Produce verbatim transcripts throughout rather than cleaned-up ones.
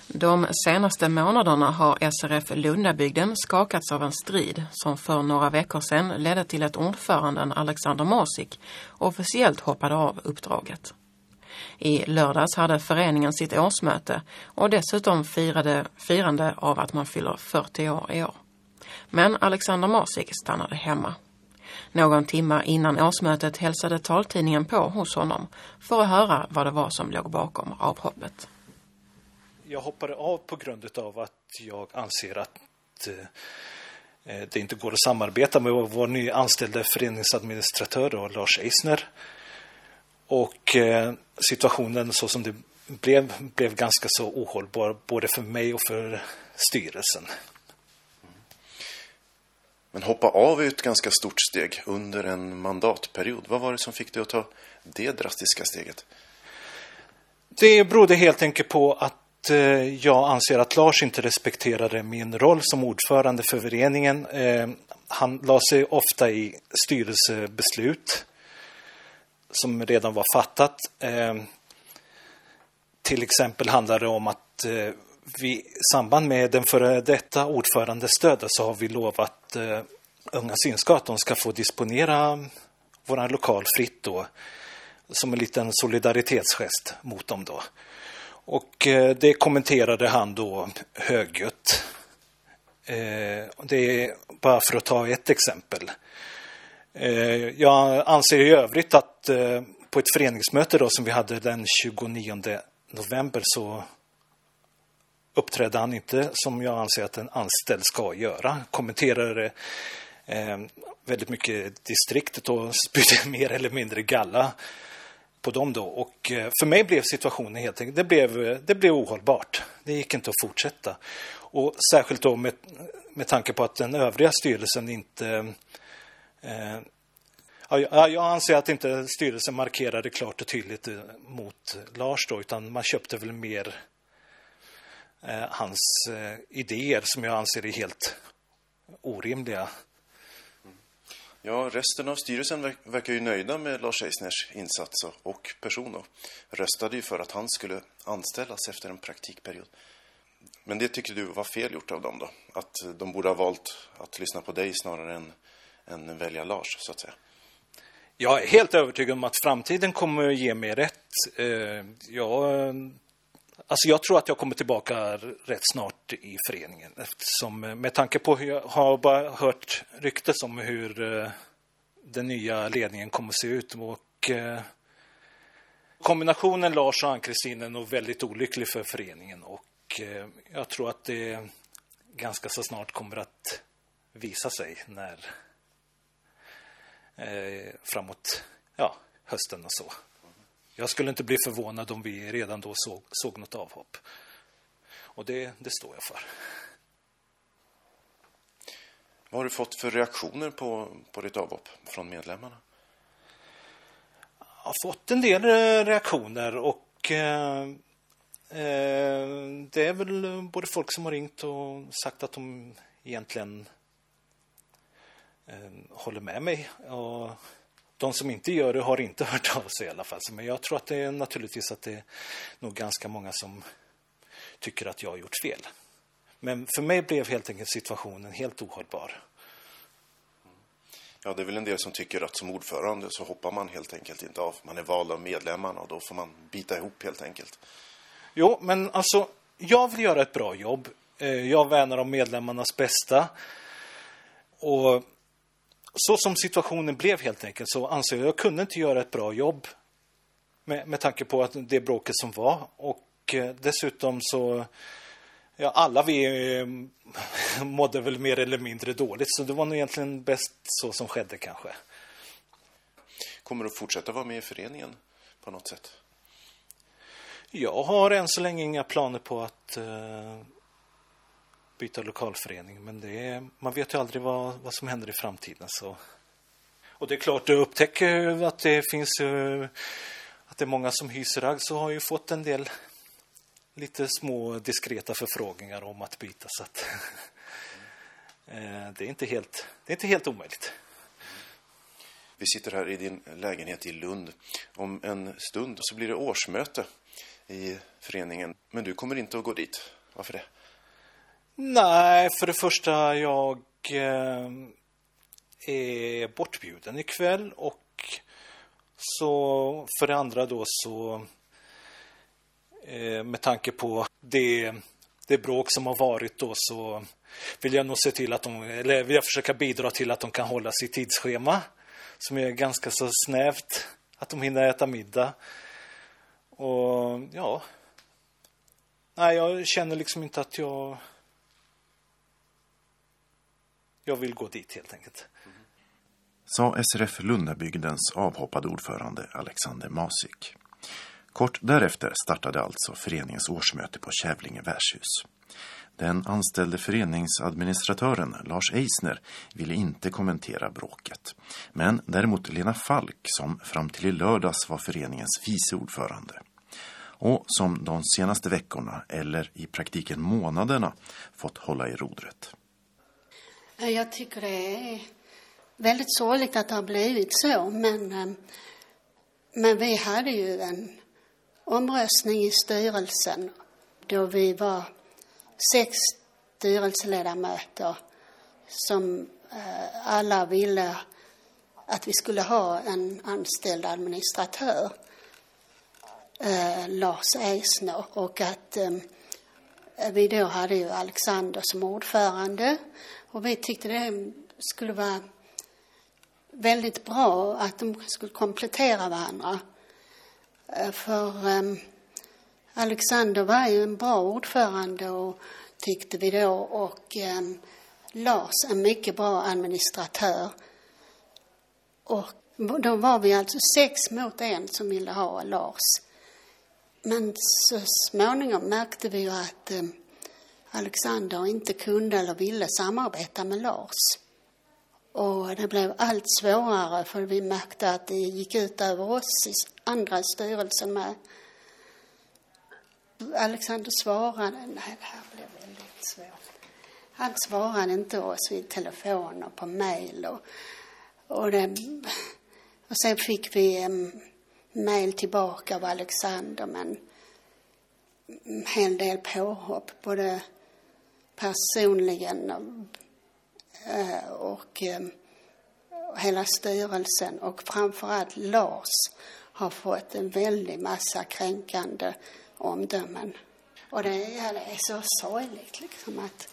De senaste månaderna har S R F Lundabygden skakats av en strid som för några veckor sedan ledde till att ordföranden Alexander Masik officiellt hoppade av uppdraget. I lördags hade föreningen sitt årsmöte och dessutom firade firande av att man fyller fyrtio år i år. Men Alexander Masik stannade hemma. Någon timme innan årsmötet hälsade taltidningen på hos honom för att höra vad det var som låg bakom avhoppet. Jag hoppade av på grund av att jag anser att eh, det inte går att samarbeta med vår nya anställda föreningsadministratör och Lars Eisner. Och eh, situationen så som det blev, blev ganska så ohållbar både för mig och för styrelsen. Men hoppa av är ett ganska stort steg under en mandatperiod. Vad var det som fick dig att ta det drastiska steget? Det berodde helt enkelt på att jag anser att Lars inte respekterade min roll som ordförande för föreningen. Han la sig ofta i styrelsebeslut som redan var fattat. Till exempel handlar det om att vi i samband med den före detta ordförandes stöd så har vi lovat Unga Synska att de ska få disponera våran lokal fritt då, som en liten solidaritetsgest mot dem då. Och det kommenterade han då högljutt. Det är bara för att ta ett exempel. Jag anser i övrigt att på ett föreningsmöte då som vi hade den tjugonionde november så uppträdde han inte som jag anser att en anställd ska göra. Kommenterade väldigt mycket distriktet och spydde mer eller mindre galla på dem då. Och för mig blev situationen helt enkelt, det blev, det blev ohållbart. Det gick inte att fortsätta. Och särskilt då med, med tanke på att den övriga styrelsen inte... Eh, ja, jag anser att inte styrelsen markerade klart och tydligt mot Lars då, utan man köpte väl mer eh, hans eh, idéer som jag anser är helt orimliga. Ja, resten av styrelsen verkar ju nöjda med Lars Eisners insats och person och röstade ju för att han skulle anställas efter en praktikperiod. Men det tycker du var fel gjort av dem då? Att de borde ha valt att lyssna på dig snarare än, än välja Lars, så att säga? Jag är helt övertygad om att framtiden kommer att ge mig rätt. Jag, alltså jag tror att jag kommer tillbaka rätt snart i föreningen. Eftersom, med tanke på hur jag har bara hört ryktet om hur den nya ledningen kommer att se ut. Och kombinationen Lars och Ann-Kristin är nog väldigt olycklig för föreningen. Och jag tror att det ganska så snart kommer att visa sig när eh, framåt ja, hösten och så. Jag skulle inte bli förvånad om vi redan då såg, såg något avhopp. Och det, det står jag för. Vad har du fått för reaktioner på, på ditt avhopp från medlemmarna? Jag har fått en del reaktioner och eh, eh, det är väl både folk som har ringt och sagt att de egentligen eh, håller med mig. Och de som inte gör det har inte hört av sig i alla fall. Men jag tror att det är naturligtvis att det är nog ganska många som tycker att jag har gjort fel. Men för mig blev helt enkelt situationen helt ohållbar. Ja, det är väl en del som tycker att som ordförande så hoppar man helt enkelt inte av. Man är vald av medlemmarna och då får man bita ihop helt enkelt. Jo, men alltså, jag vill göra ett bra jobb. Jag värnar om medlemmarnas bästa. Och så som situationen blev helt enkelt så anser jag att jag kunde inte göra ett bra jobb. Med, med tanke på att det bråket som var. Och dessutom så... Ja, alla vi mådde väl mer eller mindre dåligt. Så det var nog egentligen bäst så som skedde kanske. Kommer du att fortsätta vara med i föreningen på något sätt? Jag har än så länge inga planer på att uh, byta lokalförening. Men det är, man vet ju aldrig vad, vad som händer i framtiden. Så. Och det är klart, du upptäcker att det finns uh, att det är många som hyser agg, så har ju fått en del... lite små diskreta förfrågningar om att byta, så att det är inte helt, det är inte helt omöjligt. Vi sitter här i din lägenhet i Lund. Om en stund så blir det årsmöte i föreningen. Men du kommer inte att gå dit. Varför det? Nej, för det första jag eh, är bortbjuden ikväll och så för det andra då så eh, med tanke på det, det bråk som har varit då så vill jag nog se till att de, eller vill jag försöka bidra till att de kan hålla sitt tidsschema som är ganska så snävt, att de hinner äta middag. Och ja, nej, jag känner liksom inte att jag jag vill gå dit helt enkelt. Sa S R F Lundabygdens avhoppade ordförande Alexander Masik. Kort därefter startade alltså föreningens årsmöte på Kävlinge värdshus. Den anställde föreningsadministratören Lars Eisner ville inte kommentera bråket. Men däremot Lena Falk, som fram till i lördags var föreningens vice ordförande. Och som de senaste veckorna, eller i praktiken månaderna, fått hålla i rodret. Jag tycker det är väldigt sorgligt att det har blivit så. Men, men vi hade ju en omröstning i styrelsen då vi var sex styrelseledamöter som eh, alla ville att vi skulle ha en anställd administratör, eh, Lars Eisner, och att eh, vi då hade ju Alexander som ordförande och vi tyckte det skulle vara väldigt bra att de skulle komplettera varandra. Eh, för eh, Alexander var ju en bra ordförande och tyckte vi då, och eh, Lars en mycket bra administratör. Och då var vi alltså sex mot en som ville ha Lars. Men så småningom märkte vi ju att eh, Alexander inte kunde eller ville samarbeta med Lars. Och det blev allt svårare för vi märkte att det gick ut över oss i andra styrelsen med. Alexander svarade, nej det här blev väldigt svårt. Han svarade inte oss vid telefon och på mejl. Och, och, det, och sen fick vi um, mejl tillbaka av Alexander med en hel del påhopp. Både personligen och, och, och hela styrelsen. Och framförallt Lars har fått en väldig massa kränkande omdömen. Och det, ja, det är så sorgligt liksom att...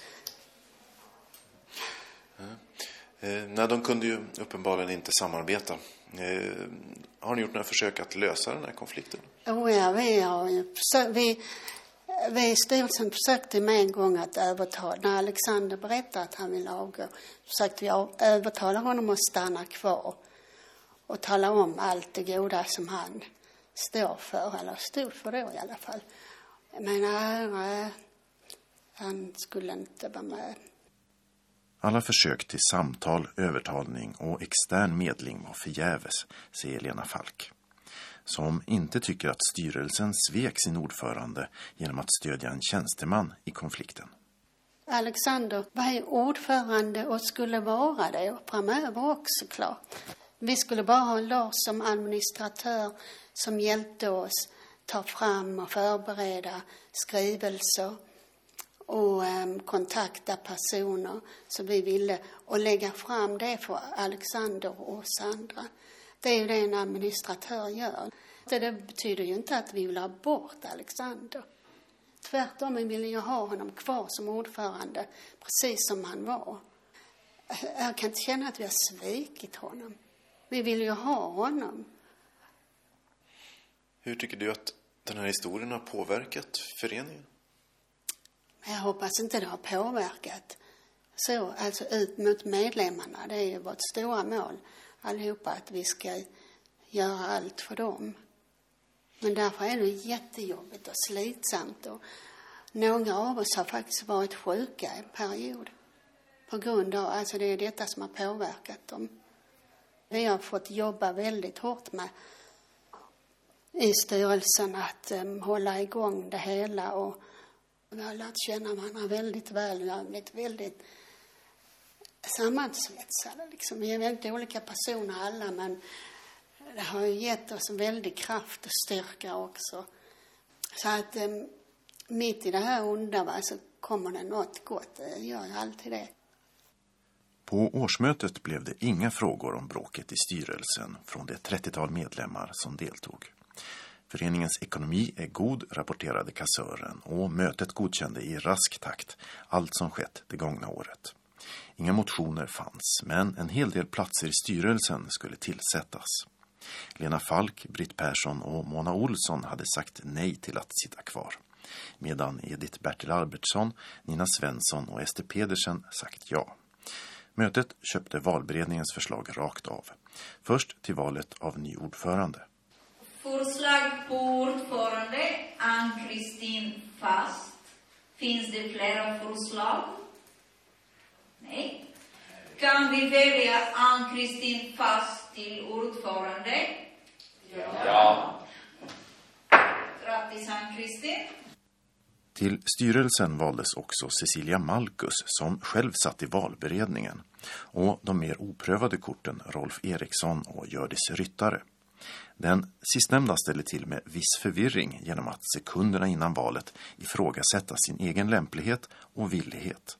Ja. Eh, nej, de kunde ju uppenbarligen inte samarbeta. Eh, har ni gjort några försök att lösa den här konflikten? Oh ja, vi har ju försökt, vi, vi i styrelsen försökte med en gång att övertala. När Alexander berättade att han ville avgå försökte vi övertala honom att stanna kvar och tala om allt det goda som han står för, eller stod för då i alla fall. Men nej, han skulle inte vara med. Alla försök till samtal, övertalning och extern medling var förgäves, säger Lena Falk. Som inte tycker att styrelsen svek sin ordförande genom att stödja en tjänsteman i konflikten. Alexander var ju ordförande och skulle vara det och framöver också klart. Vi skulle bara ha Lars som administratör som hjälpte oss ta fram och förbereda skrivelser och um, kontakta personer som vi ville och lägga fram det för Alexander och oss andra. Det är ju det en administratör gör. Det betyder ju inte att vi vill ha bort Alexander. Tvärtom, vi vill ju ha honom kvar som ordförande precis som han var. Jag kan inte känna att vi har svikit honom. Vi vill ju ha honom. Hur tycker du att den här historien har påverkat föreningen? Jag hoppas inte det har påverkat så, alltså ut mot medlemmarna. Det är ju vårt stora mål allihopa att vi ska göra allt för dem. Men därför är det jättejobbigt och slitsamt. Och några av oss har faktiskt varit sjuka en period. På grund av, alltså det är detta som har påverkat dem. Vi har fått jobba väldigt hårt med i styrelsen att um, hålla igång det hela. Och vi har lärt känna varandra väldigt väl. Vi har blivit väldigt sammansvetsade. Liksom. Vi är väldigt olika personer alla, men det har ju gett oss en väldig kraft och styrka också. Så att um, mitt i det här onda, va, så kommer det något gott. Det gör jag alltid det. På årsmötet blev det inga frågor om bråket i styrelsen från det trettiotal medlemmar som deltog. Föreningens ekonomi är god, rapporterade kassören, och mötet godkände i rask takt allt som skett det gångna året. Inga motioner fanns, men en hel del platser i styrelsen skulle tillsättas. Lena Falk, Britt Persson och Mona Olsson hade sagt nej till att sitta kvar, medan Edith Bertil Albertsson, Nina Svensson och Ester Pedersen sagt ja. Mötet köpte valberedningens förslag rakt av. Först till valet av ny ordförande. Förslag på ordförande Ann-Kristin Fast. Finns det flera förslag? Nej. Kan vi välja Ann-Kristin Fast till ordförande? Ja. Grattis Ann-Kristin. Till styrelsen valdes också Cecilia Malkus, som själv satt i valberedningen, och de mer oprövade korten Rolf Eriksson och Gördis Ryttare. Den sistnämnda ställde till med viss förvirring genom att sekunderna innan valet ifrågasätta sin egen lämplighet och villighet.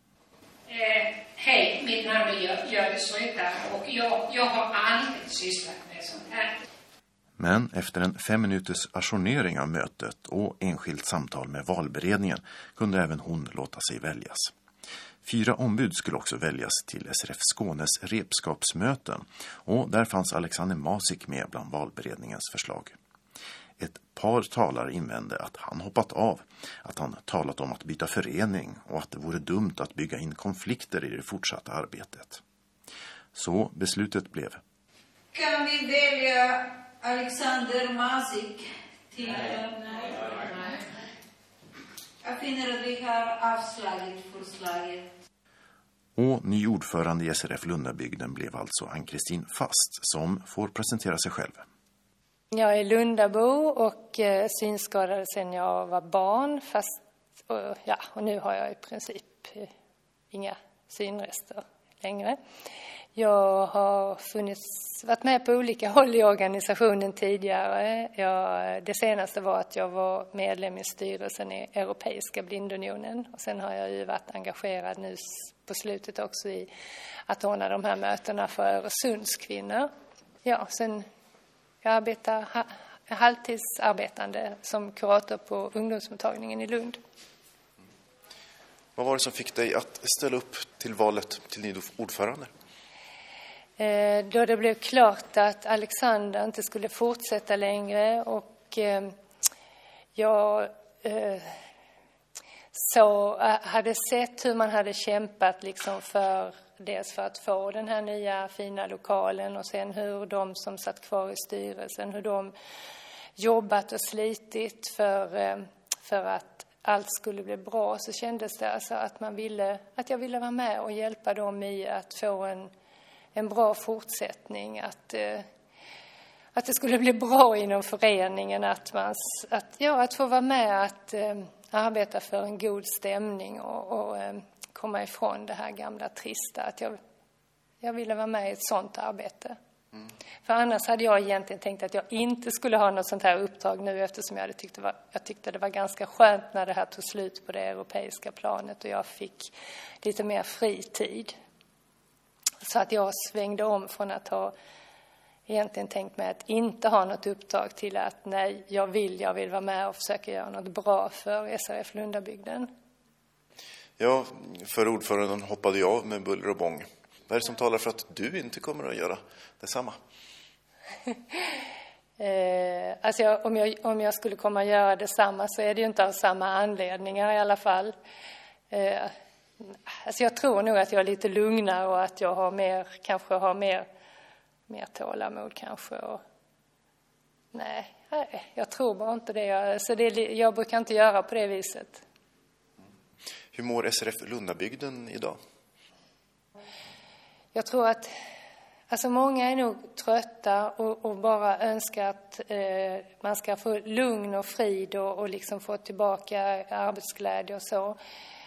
Eh, Hej, mitt namn är Gördis Ryttare och jag, jag har aldrig sysslat med sånt här. Men efter en fem minuters ajournering av mötet och enskilt samtal med valberedningen kunde även hon låta sig väljas. Fyra ombud skulle också väljas till S R F Skånes repskapsmöten, och där fanns Alexander Masik med bland valberedningens förslag. Ett par talare invände att han hoppat av, att han talat om att byta förening och att det vore dumt att bygga in konflikter i det fortsatta arbetet. Så beslutet blev: Kan vi välja Alexander Masik till... Nej. Nej. Jag finner att vi har avslagit förslaget. Och ny ordförande i S R F Lundabygden blev alltså Ann-Kristin Fast, som får presentera sig själv. Jag är Lundabo och eh, synskadad sedan jag var barn, fast och, ja, och nu har jag i princip eh, inga synrester längre. Jag har funnits, varit med på olika håll i organisationen tidigare. Jag, det senaste var att jag var medlem i styrelsen i Europeiska blindunionen. Och sen har jag ju varit engagerad nu på slutet också i att ordna de här mötena för Öresundskvinnor. Ja, sen jag arbetar ha, halvtidsarbetande som kurator på ungdomsmottagningen i Lund. Vad var det som fick dig att ställa upp till valet till ny ordförande? Eh, då det blev klart att Alexander inte skulle fortsätta längre, och eh, jag eh, så hade sett hur man hade kämpat liksom för dels för att få den här nya fina lokalen, och sen hur de som satt kvar i styrelsen, hur de jobbat och slitit för, eh, för att allt skulle bli bra, så kändes det alltså att man ville, att jag ville vara med och hjälpa dem i att få en en bra fortsättning, att, eh, att det skulle bli bra inom föreningen, att, man, att, ja, att få vara med att eh, arbeta för en god stämning och, och eh, komma ifrån det här gamla trista. Att jag, jag ville vara med i ett sånt arbete. Mm. För annars hade jag egentligen tänkt att jag inte skulle ha något sånt här uppdrag nu, eftersom jag, hade tyckt det var, jag tyckte det var ganska skönt när det här tog slut på det europeiska planet och jag fick lite mer fritid. Så att jag svängde om från att ha egentligen tänkt mig att inte ha något uppdrag till att nej, jag vill, jag vill vara med och försöka göra något bra för S R F Lundabygden. Ja, för ordföranden hoppade jag av med buller och bång. Vad är det som talar för att du inte kommer att göra detsamma? eh, alltså jag, om, jag, om jag skulle komma att göra detsamma så är det ju inte av samma anledningar i alla fall. Eh, Alltså jag tror nog att jag är lite lugnare och att jag har mer, kanske har mer, mer tålamod kanske. Och, nej, nej, jag tror bara inte det. Jag, så det. Jag brukar inte göra på det viset. Hur mår S R F Lundabygden idag? Jag tror att alltså många är nog trötta och, och bara önskar att eh, man ska få lugn och frid och, och liksom få tillbaka arbetsglädje och så.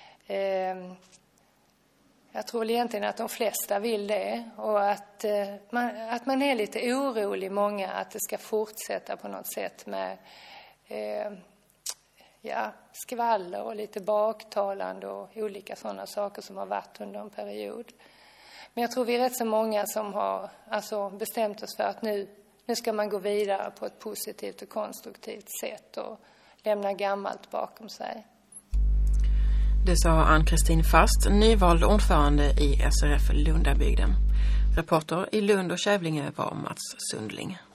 Jag tror egentligen att de flesta vill det, och att man, att man är lite orolig många att det ska fortsätta på något sätt med ja, skvaller och lite baktalande och olika sådana saker som har varit under en period. Men jag tror vi är rätt så många som har alltså, bestämt oss för att nu, nu ska man gå vidare på ett positivt och konstruktivt sätt och lämna gammalt bakom sig. Det sa Ann-Kristin Fast, nyvald ordförande i S R F Lundabygden. Reporter i Lund och Kävlinge var Mats Sundling.